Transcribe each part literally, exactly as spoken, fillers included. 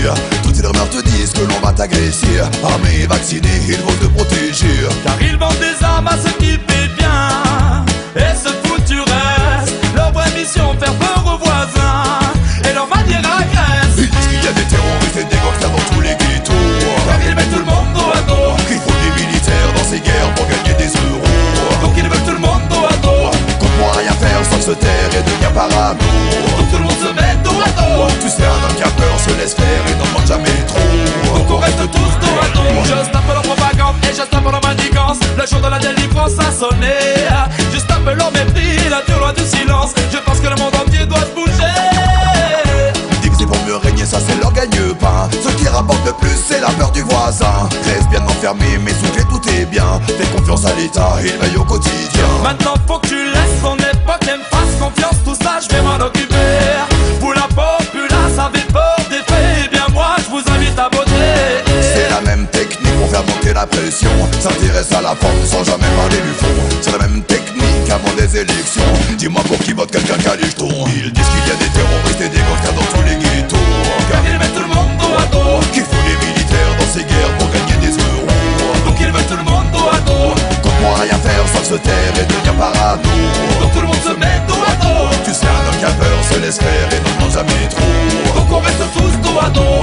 Toutes ces rumeurs te disent que l'on va t'agresser. Armé et vacciné, il faut te protéger. Car ils vendent des armes à ceux qui paient bien et se foutent du reste. Leur vraie mission, faire peur aux voisins et leur manière agresse. Ils disent qu'il y a des terroristes et des gangsters dans tous les ghettos. Car ils mettent tout le monde dos à dos. Qu'il faut des militaires dans ces guerres pour gagner des euros. Donc ils veulent tout le monde dos à dos. Qu'on pourra rien faire sans se taire et devenir parano. Donc tout le monde se met dos à dos. Tu sais, un homme qui a peur se laisse faire et n'en demande jamais trop. Donc on reste tous dos à dos. Je stoppe leur propagande et je stoppe leur manigance. Le jour de la délivrance a sonné. Je stoppe leur mépris, la dure loi du silence. Je pense que le monde entier doit se bouger. Diviser pour mieux régner, ça c'est leur gagne-pain. Ce qui rapporte le plus, c'est la peur du voisin. Reste bien enfermé, mais sous clé tout est bien. Fais confiance à l'État, il veille au quotidien. Maintenant faut que tu laisses ton époque et me fasses confiance. Tout ça je vais m'en occuper. Vous la populace avez peur des faits. Eh bien moi je vous invite à voter. C'est la même technique pour faire monter la pression. S'intéresse à la forme sans jamais parler du fond. C'est la même technique avant des élections. Dis-moi pour qui vote quelqu'un qui a les jetons. Ils disent qu'il y a des terroristes et des gangsters dans tous les ghettos. Car ils mettent tout le monde dos à dos. Qu'il faut des militaires dans ces guerres pour gagner des euros. Donc ils veulent tout le monde dos à dos. Qu'on pourra rien faire sans se taire et devenir parano. Donc tout le monde se met dos à dos. Tu sais, un homme qui a peur se laisse faire et n'en demande jamais trop. Donc on reste tous dos à dos.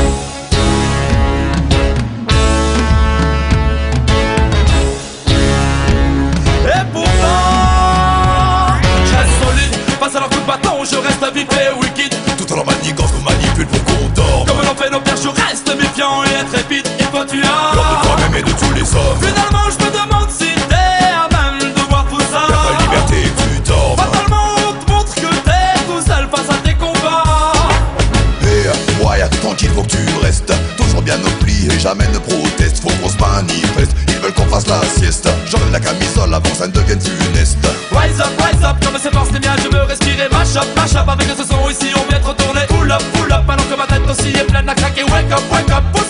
Et pourtant, je reste solide. Face à leur coup de bâton, je reste vif et wicked. Tout en leur manigance nous manipule pour qu'on dorme. Comme l'ont fait nos pères, je reste méfiant et intrépide. Et toi tu as L'ordre de toi-même et de tous les hommes. Finalement je me demande si t'es à même de voir tout ça. Y'a pas de liberté que tu dormes. Fatalement on te montre que t'es tout seul face à tes combats. Et ouais, tranquille faut que tu restes. Toujours bien au pli et jamais ne proteste. Faut qu'on se manifeste, ils veulent qu'on fasse la sieste. J'enlève la camisole avant que ça ne devienne funeste. Rise up, rise up, comme c'est force les miens, je veux respirer. Mash up, mash up, avec ce son ici on vient te retourner. Pull up, pull up, alors que ma tête aussi est pleine à craquer. Wake up, wake up,